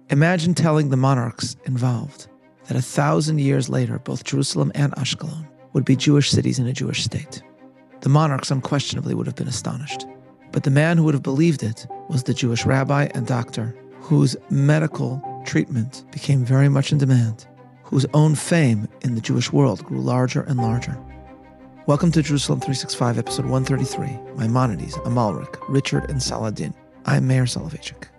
Imagine telling the monarchs involved that 1,000 years later, both Jerusalem and Ashkelon would be Jewish cities in a Jewish state. The monarchs unquestionably would have been astonished. But the man who would have believed it was the Jewish rabbi and doctor whose medical treatment became very much in demand, whose own fame in the Jewish world grew larger and larger. Welcome to Jerusalem 365, episode 133, Maimonides, Amalric, Richard, and Saladin. I'm Meir Soloveichik.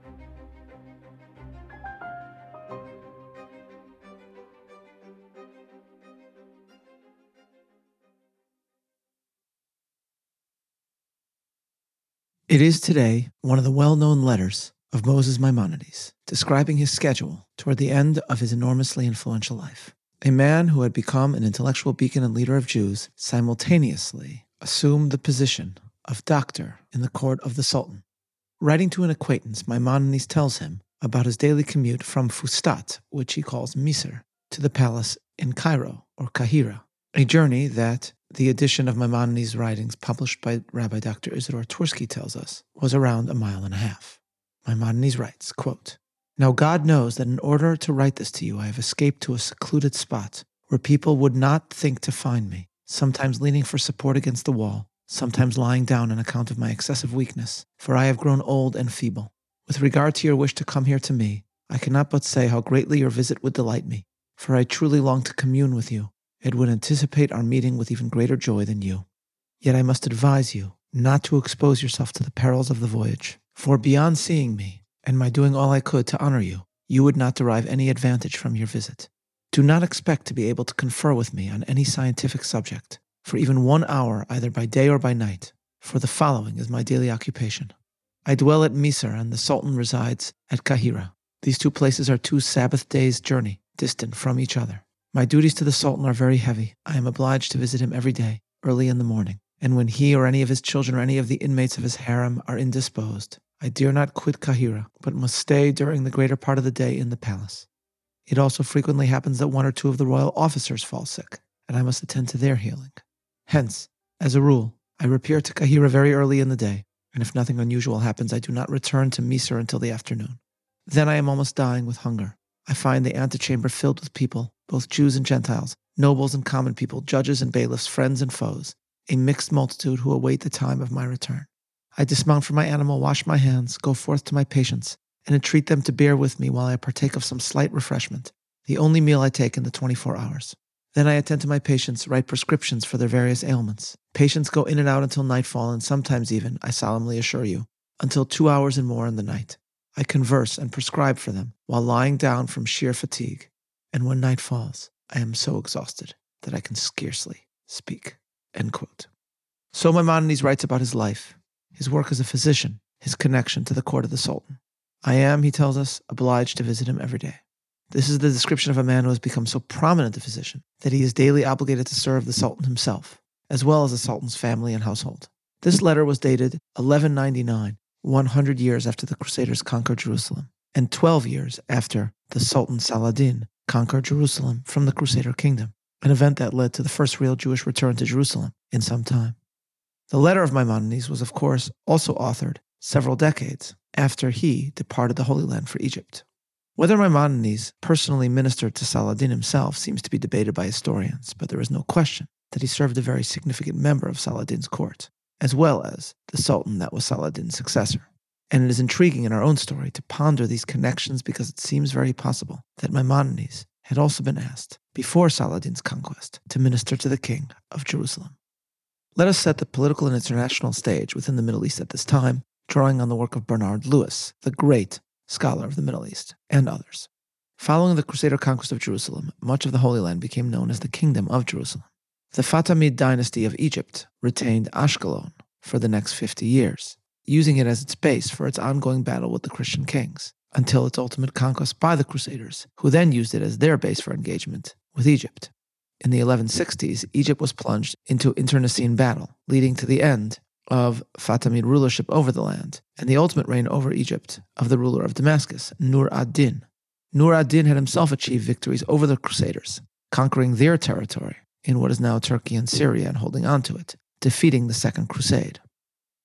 It is today one of the well-known letters of Moses Maimonides, describing his schedule toward the end of his enormously influential life. A man who had become an intellectual beacon and leader of Jews simultaneously assumed the position of doctor in the court of the Sultan. Writing to an acquaintance, Maimonides tells him about his daily commute from Fustat, which he calls Misr, to the palace in Cairo, or Kahira, a journey that the edition of Maimonides' writings published by Rabbi Dr. Isidore Twersky tells us was around 1.5 miles. Maimonides writes, quote, "Now God knows that in order to write this to you, I have escaped to a secluded spot where people would not think to find me, sometimes leaning for support against the wall, sometimes lying down on account of my excessive weakness, for I have grown old and feeble. With regard to your wish to come here to me, I cannot but say how greatly your visit would delight me, for I truly long to commune with you. It would anticipate our meeting with even greater joy than you. Yet I must advise you not to expose yourself to the perils of the voyage, for beyond seeing me, and my doing all I could to honor you, you would not derive any advantage from your visit. Do not expect to be able to confer with me on any scientific subject, for even 1 hour either by day or by night, for the following is my daily occupation. I dwell at Misr, and the Sultan resides at Kahira. These two places are 2 Sabbath days' journey distant from each other. My duties to the Sultan are very heavy. I am obliged to visit him every day, early in the morning, and when he or any of his children or any of the inmates of his harem are indisposed, I dare not quit Kahira, but must stay during the greater part of the day in the palace. It also frequently happens that 1 or 2 of the royal officers fall sick, and I must attend to their healing. Hence, as a rule, I repair to Kahira very early in the day, and if nothing unusual happens, I do not return to Misr until the afternoon. Then I am almost dying with hunger. I find the antechamber filled with people, both Jews and Gentiles, nobles and common people, judges and bailiffs, friends and foes, a mixed multitude who await the time of my return. I dismount from my animal, wash my hands, go forth to my patients, and entreat them to bear with me while I partake of some slight refreshment, the only meal I take in the 24 hours. Then I attend to my patients, write prescriptions for their various ailments. Patients go in and out until nightfall, and sometimes even, I solemnly assure you, until 2 hours and more in the night. I converse and prescribe for them while lying down from sheer fatigue, and when night falls, I am so exhausted that I can scarcely speak." End quote. So Maimonides writes about his life, his work as a physician, his connection to the court of the Sultan. I am, he tells us, obliged to visit him every day. This is the description of a man who has become so prominent a physician that he is daily obligated to serve the Sultan himself, as well as the Sultan's family and household. This letter was dated 1199, 100 years after the Crusaders conquered Jerusalem, and 12 years after the Sultan Saladin conquered Jerusalem from the Crusader kingdom, an event that led to the first real Jewish return to Jerusalem in some time. The letter of Maimonides was, of course, also authored several decades after he departed the Holy Land for Egypt. Whether Maimonides personally ministered to Saladin himself seems to be debated by historians, but there is no question that he served a very significant member of Saladin's court, as well as the Sultan that was Saladin's successor. And it is intriguing in our own story to ponder these connections because it seems very possible that Maimonides had also been asked, before Saladin's conquest, to minister to the king of Jerusalem. Let us set the political and international stage within the Middle East at this time, drawing on the work of Bernard Lewis, the great scholar of the Middle East, and others. Following the Crusader conquest of Jerusalem, much of the Holy Land became known as the Kingdom of Jerusalem. The Fatimid dynasty of Egypt retained Ashkelon for the next 50 years, using it as its base for its ongoing battle with the Christian kings, until its ultimate conquest by the Crusaders, who then used it as their base for engagement with Egypt. In the 1160s, Egypt was plunged into internecine battle, leading to the end of Fatimid rulership over the land, and the ultimate reign over Egypt of the ruler of Damascus, Nur ad-Din. Nur ad-Din had himself achieved victories over the Crusaders, conquering their territory in what is now Turkey and Syria and holding on to it, defeating the Second Crusade.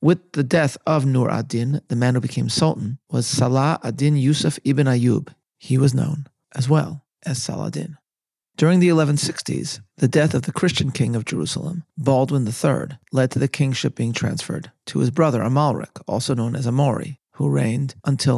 with the death of Nur ad-Din, the man who became sultan was Salah ad-Din Yusuf ibn Ayyub. He was known as well as Saladin. During the 1160s, the death of the Christian king of Jerusalem, Baldwin III, led to the kingship being transferred to his brother Amalric, also known as Amaury, who reigned until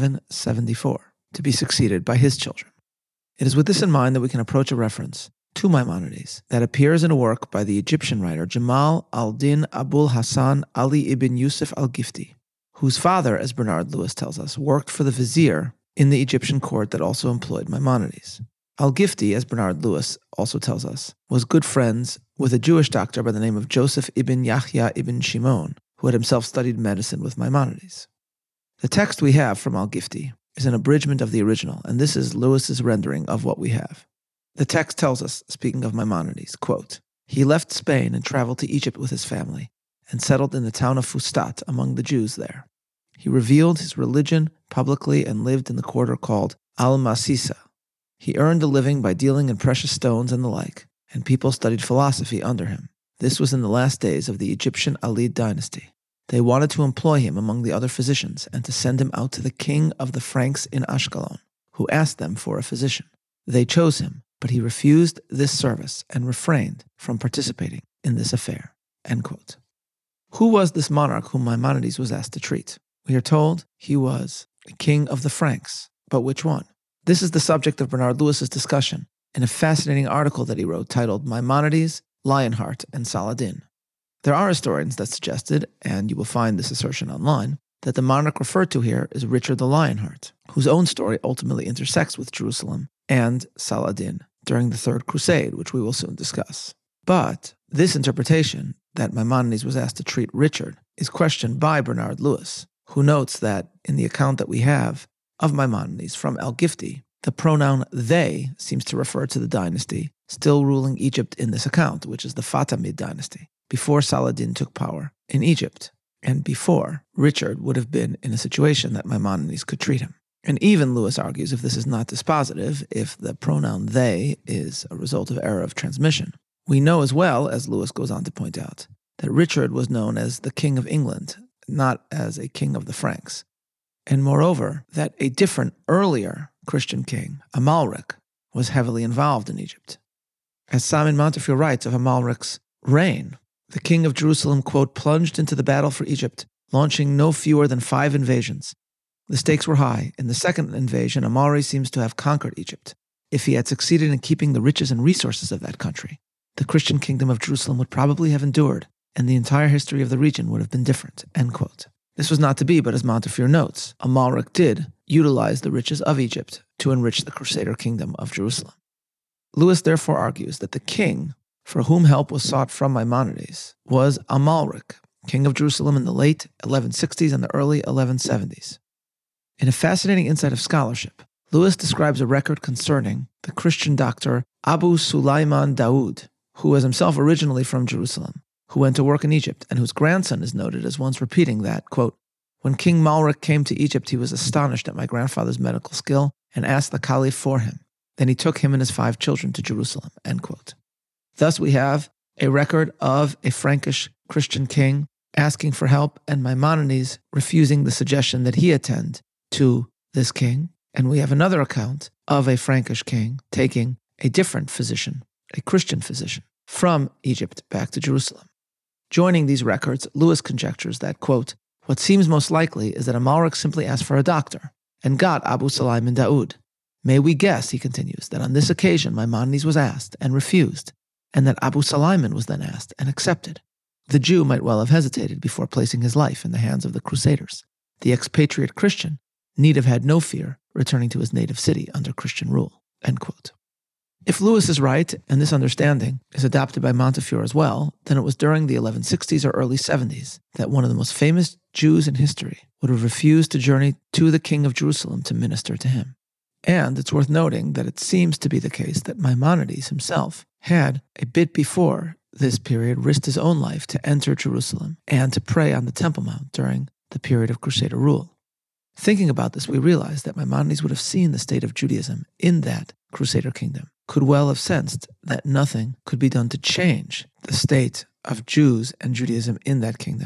1174, to be succeeded by his children. It is with this in mind that we can approach a reference to Maimonides that appears in a work by the Egyptian writer Jamal al-Din Abul Hassan Ali ibn Yusuf al-Gifti, whose father, as Bernard Lewis tells us, worked for the vizier in the Egyptian court that also employed Maimonides. Al-Gifti, as Bernard Lewis also tells us, was good friends with a Jewish doctor by the name of Joseph ibn Yahya ibn Shimon, who had himself studied medicine with Maimonides. The text we have from Al-Gifti is an abridgment of the original, and this is Lewis's rendering of what we have. The text tells us, speaking of Maimonides, quote, "He left Spain and traveled to Egypt with his family and settled in the town of Fustat among the Jews there. He revealed his religion publicly and lived in the quarter called Al-Masisa. He earned a living by dealing in precious stones and the like, and people studied philosophy under him. This was in the last days of the Egyptian Alid dynasty. They wanted to employ him among the other physicians and to send him out to the king of the Franks in Ashkelon, who asked them for a physician. They chose him, but he refused this service and refrained from participating in this affair." End quote. Who was this monarch whom Maimonides was asked to treat? We are told he was a king of the Franks, but which one? This is the subject of Bernard Lewis's discussion in a fascinating article that he wrote titled Maimonides, Lionheart, and Saladin. There are historians that suggested, and you will find this assertion online, that the monarch referred to here is Richard the Lionheart, whose own story ultimately intersects with Jerusalem and Saladin during the Third Crusade, which we will soon discuss. But this interpretation, that Maimonides was asked to treat Richard, is questioned by Bernard Lewis, who notes that in the account that we have of Maimonides from Al-Gifti, the pronoun they seems to refer to the dynasty still ruling Egypt in this account, which is the Fatimid dynasty, before Saladin took power in Egypt, and before Richard would have been in a situation that Maimonides could treat him. And even Lewis argues, if this is not dispositive, if the pronoun they is a result of error of transmission, we know as well, as Lewis goes on to point out, that Richard was known as the King of England, not as a king of the Franks. And moreover, that a different, earlier Christian king, Amalric, was heavily involved in Egypt. As Simon Montefiore writes of Amalric's reign, the king of Jerusalem, quote, plunged into the battle for Egypt, launching no fewer than 5 invasions. The stakes were high. In the second invasion, Amalric seems to have conquered Egypt. If he had succeeded in keeping the riches and resources of that country, the Christian kingdom of Jerusalem would probably have endured, and the entire history of the region would have been different, end quote. This was not to be, but as Montefiore notes, Amalric did utilize the riches of Egypt to enrich the Crusader kingdom of Jerusalem. Lewis therefore argues that the king for whom help was sought from Maimonides was Amalric, king of Jerusalem in the late 1160s and the early 1170s. In a fascinating insight of scholarship, Lewis describes a record concerning the Christian doctor Abu Sulaiman Daoud, who was himself originally from Jerusalem, who went to work in Egypt, and whose grandson is noted as once repeating that, quote, "When King Malric came to Egypt, he was astonished at my grandfather's medical skill and asked the caliph for him. Then he took him and his 5 children to Jerusalem," end quote. Thus we have a record of a Frankish Christian king asking for help and Maimonides refusing the suggestion that he attend to this king. And we have another account of a Frankish king taking a different physician, a Christian physician, from Egypt back to Jerusalem. Joining these records, Lewis conjectures that, quote, "What seems most likely is that Amalric simply asked for a doctor and got Abu Sulaiman Daoud. May we guess," he continues, "that on this occasion Maimonides was asked and refused, and that Abu Sulaiman was then asked and accepted. The Jew might well have hesitated before placing his life in the hands of the Crusaders. The expatriate Christian need have had no fear returning to his native city under Christian rule," end quote. If Lewis is right, and this understanding is adopted by Montefiore as well, then it was during the 1160s or early 70s that one of the most famous Jews in history would have refused to journey to the king of Jerusalem to minister to him. And it's worth noting that it seems to be the case that Maimonides himself had, a bit before this period, risked his own life to enter Jerusalem and to pray on the Temple Mount during the period of Crusader rule. Thinking about this, we realize that Maimonides would have seen the state of Judaism in that Crusader kingdom, could well have sensed that nothing could be done to change the state of Jews and Judaism in that kingdom,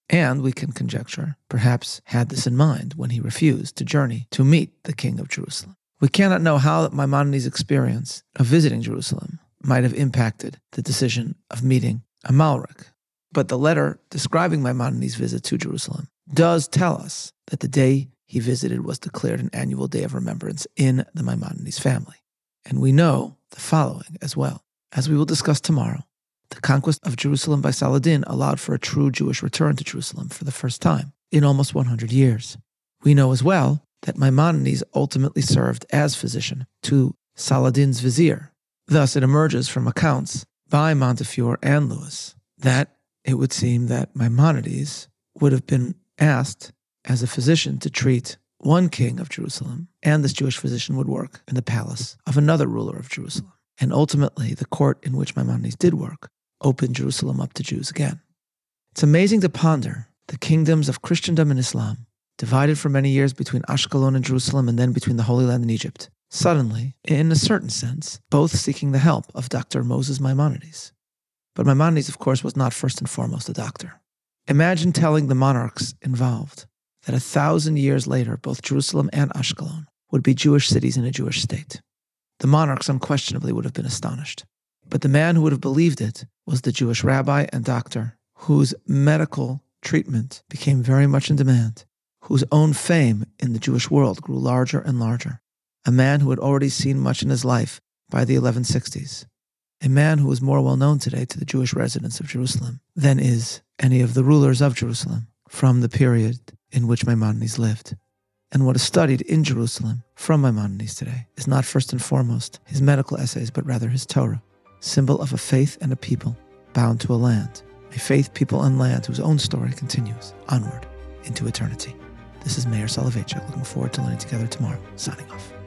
And we can conjecture, perhaps had this in mind when he refused to journey to meet the king of Jerusalem. We cannot know how Maimonides' experience of visiting Jerusalem might have impacted the decision of meeting Amalric. But the letter describing Maimonides' visit to Jerusalem does tell us that the day he visited was declared an annual day of remembrance in the Maimonides family. And we know the following as well. As we will discuss tomorrow, the conquest of Jerusalem by Saladin allowed for a true Jewish return to Jerusalem for the first time in almost 100 years. We know as well that Maimonides ultimately served as physician to Saladin's vizier. Thus, it emerges from accounts by Montefiore and Lewis that it would seem that Maimonides would have been asked as a physician to treat one king of Jerusalem, and this Jewish physician would work in the palace of another ruler of Jerusalem. And ultimately, the court in which Maimonides did work opened Jerusalem up to Jews again. It's amazing to ponder the kingdoms of Christendom and Islam, divided for many years between Ashkelon and Jerusalem and then between the Holy Land and Egypt, suddenly, in a certain sense, both seeking the help of Dr. Moses Maimonides. But Maimonides, of course, was not first and foremost a doctor. Imagine telling the monarchs involved that 1,000 years later, both Jerusalem and Ashkelon would be Jewish cities in a Jewish state. The monarchs unquestionably would have been astonished. But the man who would have believed it was the Jewish rabbi and doctor whose medical treatment became very much in demand, whose own fame in the Jewish world grew larger and larger, a man who had already seen much in his life by the 1160s, a man who is more well known today to the Jewish residents of Jerusalem than is any of the rulers of Jerusalem from the period in which Maimonides lived. And what is studied in Jerusalem from Maimonides today is not first and foremost his medical essays, but rather his Torah, symbol of a faith and a people bound to a land, a faith, people, and land whose own story continues onward into eternity. This is Meir Soloveichik, looking forward to learning together tomorrow. Signing off.